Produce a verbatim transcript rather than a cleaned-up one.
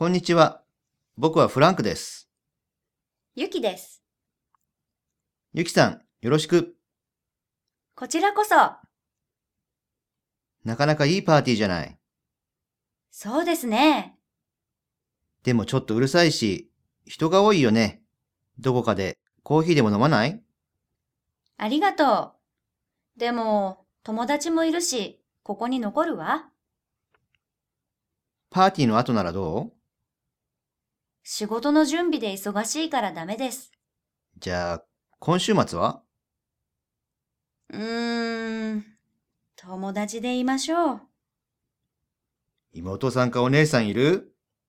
こんにちは。僕はフランクです。 ゆきです。 ゆきさん、よろしく。 こちらこそ。 なかなかいいパーティーじゃない。 そうですね。 でもちょっとうるさいし、人が多いよね。どこかでコーヒーでも飲まない？ ありがとう。でも、友達もいるし、ここに残るわ。 パーティーの後ならどう？ 仕事の準備で忙しいからダメです。 じゃあ、今週末は？ うーん、友達でいましょう。 妹さんかお姉さんいる？